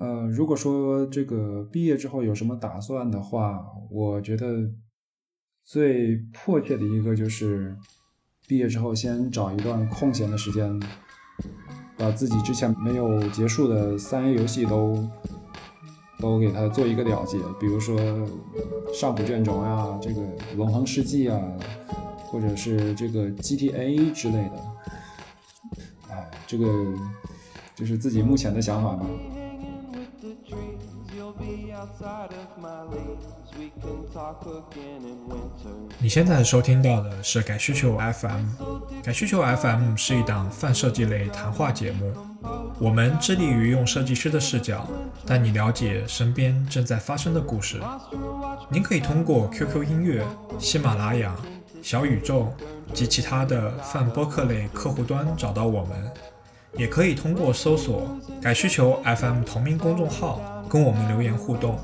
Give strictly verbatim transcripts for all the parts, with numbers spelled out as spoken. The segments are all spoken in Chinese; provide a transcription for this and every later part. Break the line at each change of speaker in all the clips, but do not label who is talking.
呃，如果说这个毕业之后有什么打算的话，我觉得最迫切的一个就是毕业之后先找一段空闲的时间，把自己之前没有结束的三 A 游戏都都给它做一个了结，比如说上古卷轴呀，这个永恒世纪啊，或者是这个 G T A 之类的。哎，这个就是自己目前的想法吧。
你现在收听到的是改需求 F M， 改需求 F M 是一档泛设计类谈话节目，我们致力于用设计师的视角带你了解身边正在发生的故事。您可以通过 Q Q 音乐、喜马拉雅、小宇宙及其他的泛播客类客户端找到我们，也可以通过搜索改需求 F M 同名公众号跟我们留言互动。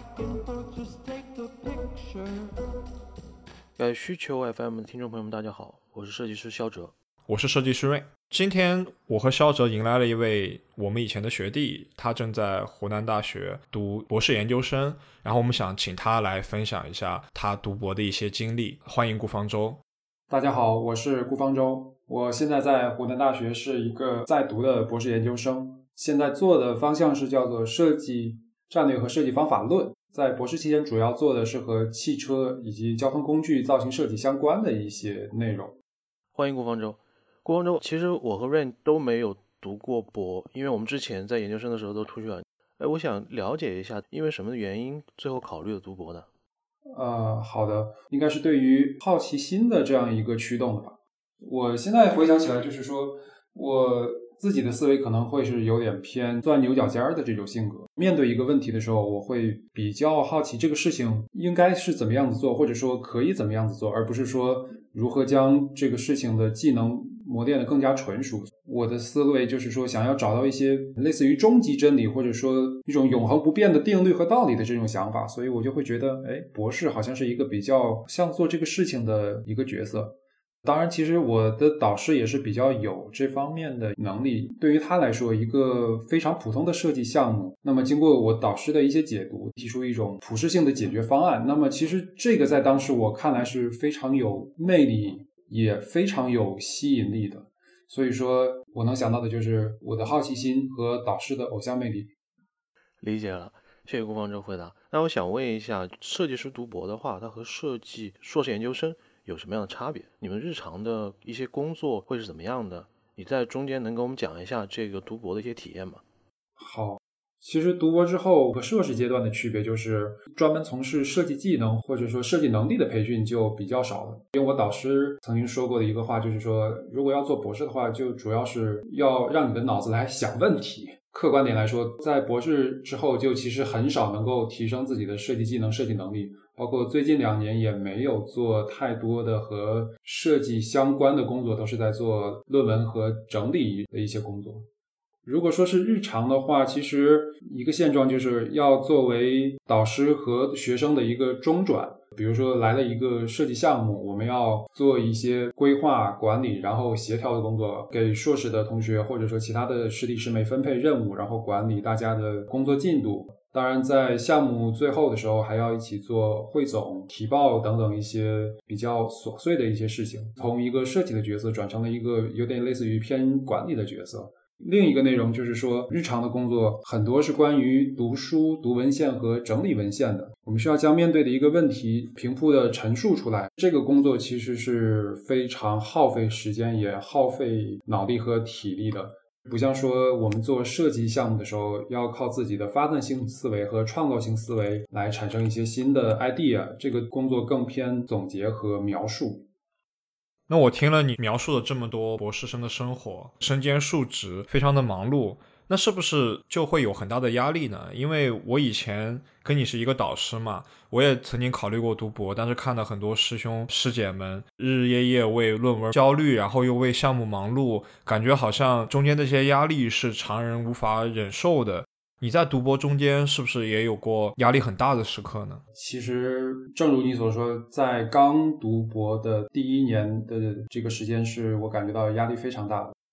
改需求 F M 的听众朋友们大家好，我是设计师肖哲。
我是设计师瑞。今天我和肖哲迎来了一位我们以前的学弟，他正在湖南大学读博士研究生，然后我们想请他来分享一下他读博的一些经历。欢迎顾方舟。
大家好，我是顾方舟，我现在在湖南大学是一个在读的博士研究生，现在做的方向是叫做设计战略和设计方法论，在博士期间主要做的是和汽车以及交通工具造型设计相关的一些内容。
欢迎顾方舟。顾方舟，其实我和 Rain 都没有读过博，因为我们之前在研究生的时候都出去了。哎，我想了解一下，因为什么原因最后考虑了读博呢？
呃，好的，应该是对于好奇心的这样一个驱动的吧。我现在回想起来，就是说我自己的思维可能会是有点偏钻牛角尖的这种性格。面对一个问题的时候，我会比较好奇这个事情应该是怎么样子做，或者说可以怎么样子做，而不是说如何将这个事情的技能磨练得更加纯熟。我的思维就是说想要找到一些类似于终极真理，或者说一种永恒不变的定律和道理的这种想法，所以我就会觉得，哎，博士好像是一个比较像做这个事情的一个角色。当然，其实我的导师也是比较有这方面的能力。对于他来说，一个非常普通的设计项目，那么经过我导师的一些解读，提出一种普适性的解决方案。那么其实这个在当时我看来是非常有魅力，也非常有吸引力的。所以说我能想到的就是我的好奇心和导师的偶像魅力。
理解了，谢谢顾方舟回答。那我想问一下，设计师读博的话，他和设计硕士研究生有什么样的差别？你们日常的一些工作会是怎么样的？你在中间能给我们讲一下这个读博的一些体验吗？
好，其实读博之后和硕士阶段的区别就是专门从事设计技能或者说设计能力的培训就比较少了。因为我导师曾经说过的一个话就是说，如果要做博士的话，就主要是要让你的脑子来想问题。客观点来说，在博士之后就其实很少能够提升自己的设计技能、设计能力，包括最近两年也没有做太多的和设计相关的工作，都是在做论文和整理的一些工作。如果说是日常的话，其实一个现状就是要作为导师和学生的一个中转。比如说来了一个设计项目，我们要做一些规划管理然后协调的工作，给硕士的同学或者说其他的师弟师妹分配任务，然后管理大家的工作进度。当然在项目最后的时候还要一起做汇总、提报等等一些比较琐碎的一些事情，从一个设计的角色转成了一个有点类似于偏管理的角色。另一个内容就是说，日常的工作很多是关于读书、读文献和整理文献的。我们需要将面对的一个问题平铺的陈述出来。这个工作其实是非常耗费时间，也耗费脑力和体力的。不像说我们做设计项目的时候，要靠自己的发散性思维和创造性思维来产生一些新的 idea。这个工作更偏总结和描述。
那我听了你描述了这么多博士生的生活，身兼数职，非常的忙碌，那是不是就会有很大的压力呢？因为我以前跟你是一个导师嘛，我也曾经考虑过读博，但是看到很多师兄师姐们日日夜夜为论文焦虑，然后又为项目忙碌，感觉好像中间这些压力是常人无法忍受的。你在读博中间是不是也有过压力很大的时刻呢？
其实正如你所说，在刚读博的第一年的这个时间是我感觉到压力非常大的。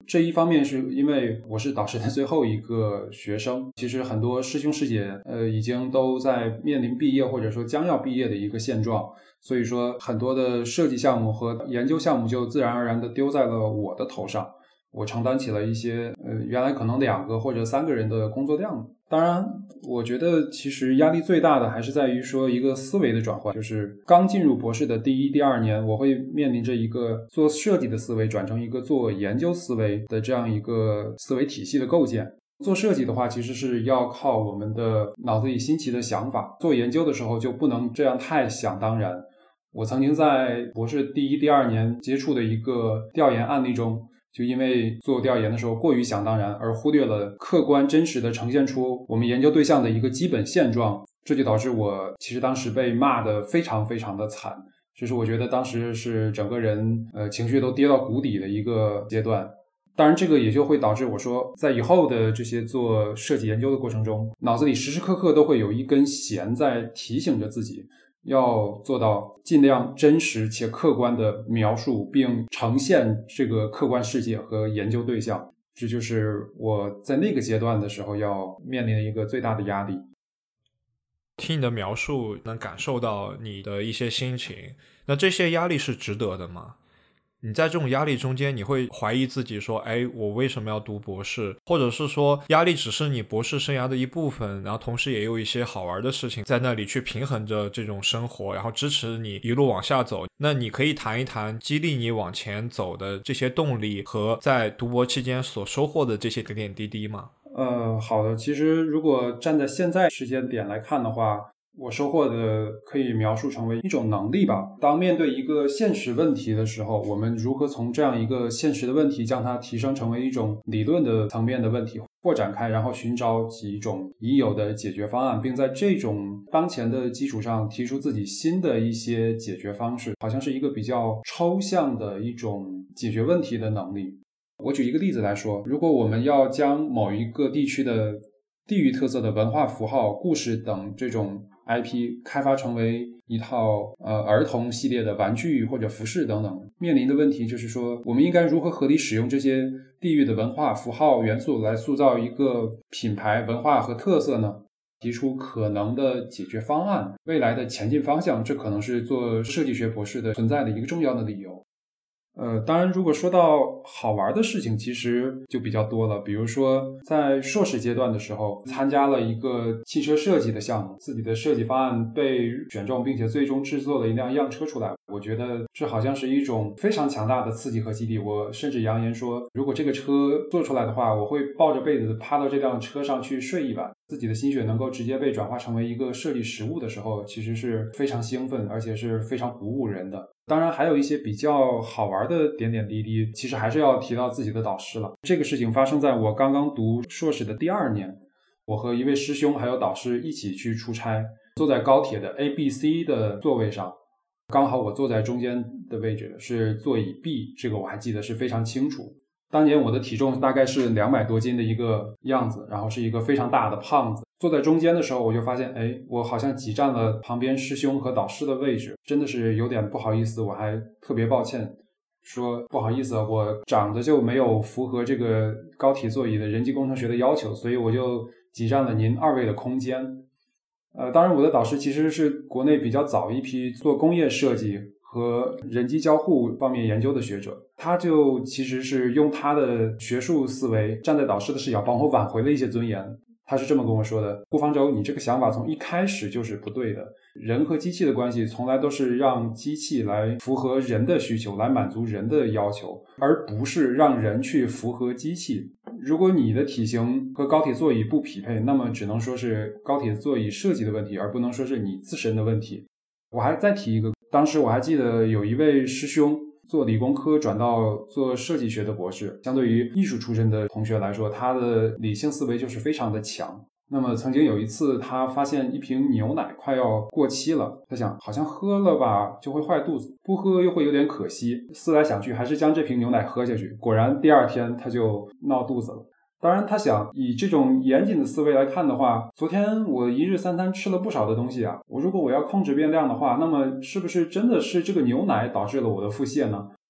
这一方面是因为我是导师的最后一个学生，其实很多师兄师姐呃已经都在面临毕业或者说将要毕业的一个现状，所以说很多的设计项目和研究项目就自然而然的丢在了我的头上，我承担起了一些呃原来可能两个或者三个人的工作量。当然我觉得其实压力最大的还是在于说一个思维的转换，就是刚进入博士的第一第二年，我会面临着一个做设计的思维转成一个做研究思维的这样一个思维体系的构建。做设计的话其实是要靠我们的脑子里新奇的想法，做研究的时候就不能这样太想当然。我曾经在博士第一第二年接触的一个调研案例中，就因为做调研的时候过于想当然，而忽略了客观真实的呈现出我们研究对象的一个基本现状，这就导致我其实当时被骂得非常非常的惨，就是我觉得当时是整个人呃情绪都跌到谷底的一个阶段。当然这个也就会导致我说在以后的这些做设计研究的过程中，脑子里时时刻刻都会有一根弦在提醒着自己要做到尽量真实且客观的描述并呈现这个客观世界和研究对象，这就是我在那个阶段的时候要面临的一个最大的压力。
听你的描述能感受到你的一些心情，那这些压力是值得的吗？你在这种压力中间，你会怀疑自己说，哎，我为什么要读博士？或者是说压力只是你博士生涯的一部分，然后同时也有一些好玩的事情在那里去平衡着这种生活，然后支持你一路往下走。那你可以谈一谈激励你往前走的这些动力和在读博期间所收获的这些点点滴滴吗？
呃，好的，其实如果站在现在时间点来看的话，我收获的可以描述成为一种能力吧。当面对一个现实问题的时候，我们如何从这样一个现实的问题将它提升成为一种理论的层面的问题扩展开，然后寻找几种已有的解决方案，并在这种当前的基础上提出自己新的一些解决方式，好像是一个比较抽象的一种解决问题的能力。我举一个例子来说，如果我们要将某一个地区的地域特色的文化符号、故事等这种 I P 开发成为一套呃儿童系列的玩具或者服饰等等，面临的问题就是说，我们应该如何合理使用这些地域的文化符号元素来塑造一个品牌文化和特色呢？提出可能的解决方案，未来的前进方向，这可能是做设计学博士的存在的一个重要的理由。呃，当然如果说到好玩的事情其实就比较多了，比如说在硕士阶段的时候参加了一个汽车设计的项目，自己的设计方案被选中，并且最终制作了一辆样车出来，我觉得这好像是一种非常强大的刺激和激励。我甚至扬言说，如果这个车做出来的话，我会抱着被子趴到这辆车上去睡一晚。自己的心血能够直接被转化成为一个设计实物的时候，其实是非常兴奋，而且是非常鼓舞人的。当然还有一些比较好玩的点点滴滴，其实还是要提到自己的导师了。这个事情发生在我刚刚读硕士的第二年，我和一位师兄还有导师一起去出差，坐在高铁的 A B C 的座位上，刚好我坐在中间的位置是座椅 B， 这个我还记得是非常清楚。当年我的体重大概是两百多斤的一个样子，然后是一个非常大的胖子。坐在中间的时候，我就发现，哎，我好像挤占了旁边师兄和导师的位置，真的是有点不好意思，我还特别抱歉，说不好意思，我长得就没有符合这个高铁座椅的人机工程学的要求，所以我就挤占了您二位的空间。呃，当然我的导师其实是国内比较早一批做工业设计和人机交互方面研究的学者，他就其实是用他的学术思维站在导师的视角帮我挽回了一些尊严。他是这么跟我说的，顾方舟，你这个想法从一开始就是不对的，人和机器的关系从来都是让机器来符合人的需求，来满足人的要求，而不是让人去符合机器。如果你的体型和高铁座椅不匹配，那么只能说是高铁座椅设计的问题，而不能说是你自身的问题。我还再提一个，当时我还记得有一位师兄做理工科转到做设计学的博士，相对于艺术出身的同学来说，他的理性思维就是非常的强。那么曾经有一次他发现一瓶牛奶快要过期了，他想好像喝了吧就会坏肚子，不喝又会有点可惜，思来想去还是将这瓶牛奶喝下去，果然第二天他就闹肚子了。当然他想以这种严谨的思维来看的话，昨天我一日三餐吃了不少的东西啊，我如果我要控制变量的话，那么是不是真的是这个牛奶导致了我的腹泻呢？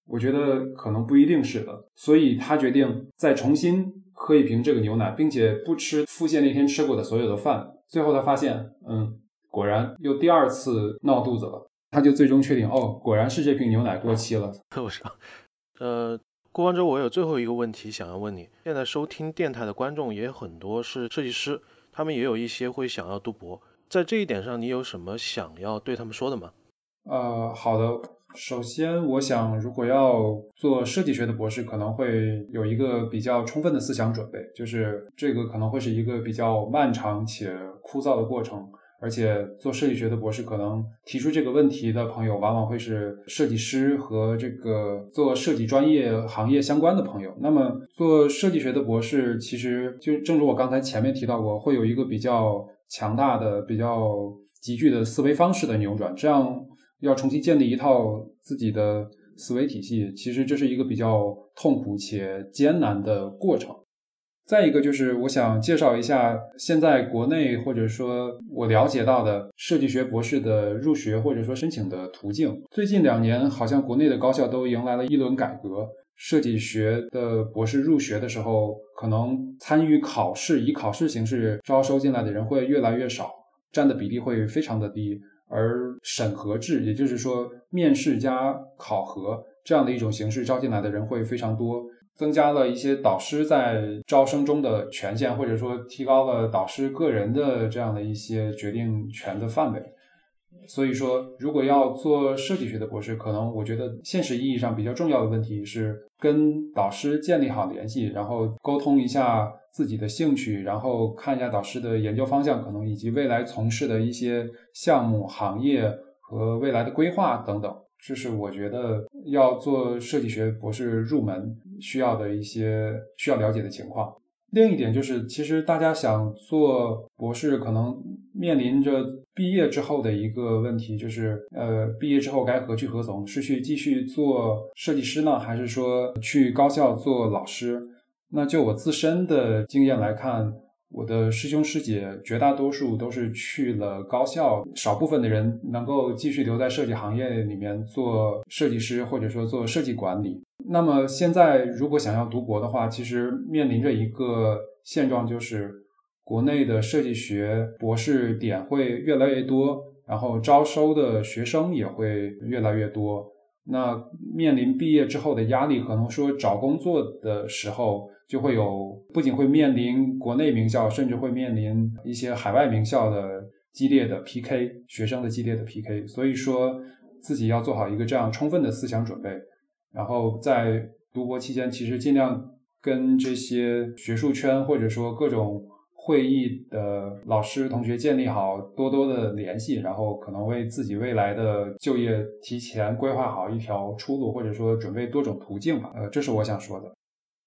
我觉得可能不一定是的，所以他决定再重新喝一瓶这个牛奶，并且不吃腹泻那天吃过的所有的饭。最后他发现，嗯，果然又第二次闹肚子了。他就最终确定，哦，果然是这瓶牛奶过期了。
我操，呃，顾方舟，我有最后一个问题想要问你。现在收听电台的观众也很多是设计师，他们也有一些会想要读博，在这一点上，你有什么想要对他们说的吗？
呃，好的。首先，我想，如果要做设计学的博士，可能会有一个比较充分的思想准备，就是这个可能会是一个比较漫长且枯燥的过程。而且做设计学的博士，可能提出这个问题的朋友往往会是设计师和这个做设计专业行业相关的朋友。那么做设计学的博士，其实就正如我刚才前面提到过，会有一个比较强大的、比较急剧的思维方式的扭转，这样要重新建立一套自己的思维体系，其实这是一个比较痛苦且艰难的过程。再一个就是我想介绍一下现在国内或者说我了解到的设计学博士的入学或者说申请的途径。最近两年好像国内的高校都迎来了一轮改革，设计学的博士入学的时候，可能参与考试以考试形式招收进来的人会越来越少，占的比例会非常的低，而审核制，也就是说面试加考核这样的一种形式招进来的人会非常多，增加了一些导师在招生中的权限，或者说提高了导师个人的这样的一些决定权的范围。所以说，如果要做设计学的博士，可能我觉得现实意义上比较重要的问题是跟导师建立好联系，然后沟通一下自己的兴趣，然后看一下导师的研究方向，可能以及未来从事的一些项目、行业和未来的规划等等。这是我觉得要做设计学博士入门需要的一些需要了解的情况。另一点就是，其实大家想做博士，可能面临着毕业之后的一个问题，就是呃，毕业之后该何去何从？是去继续做设计师呢，还是说去高校做老师？那就我自身的经验来看，我的师兄师姐绝大多数都是去了高校，少部分的人能够继续留在设计行业里面做设计师，或者说做设计管理。那么现在如果想要读博的话，其实面临着一个现状，就是国内的设计学博士点会越来越多，然后招收的学生也会越来越多。那面临毕业之后的压力，可能说找工作的时候就会有，不仅会面临国内名校，甚至会面临一些海外名校的激烈的 P K， 学生的激烈的 P K。 所以说自己要做好一个这样充分的思想准备，然后在读博期间其实尽量跟这些学术圈或者说各种会议的老师同学建立好多多的联系，然后可能为自己未来的就业提前规划好一条出路，或者说准备多种途径吧。呃，这是我想说的。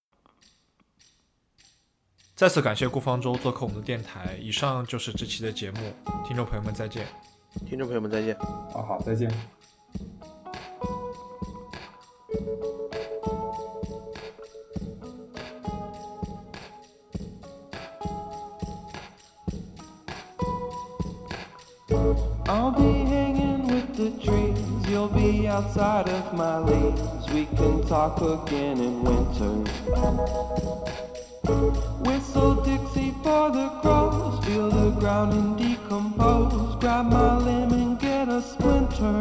再次感谢顾方舟做客我们的电台，以上就是这期的节目，听众朋友们再见。
听众朋友们再见。
好好，再见。
I'll be hanging with the trees, you'll be outside of my leaves. We can talk again in winter. Whistle Dixie for the crows, feel the ground and decompose. Grab my limb and get a splinter.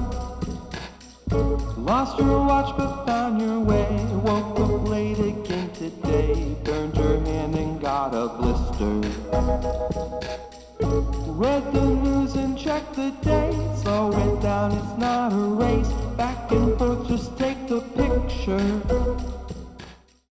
Lost your watch but found your way. Woke up late again today. Burned your hand and got a blister. Read the news and checked the dates. Slow it down, it's not a race. Back and forth, just take the picture.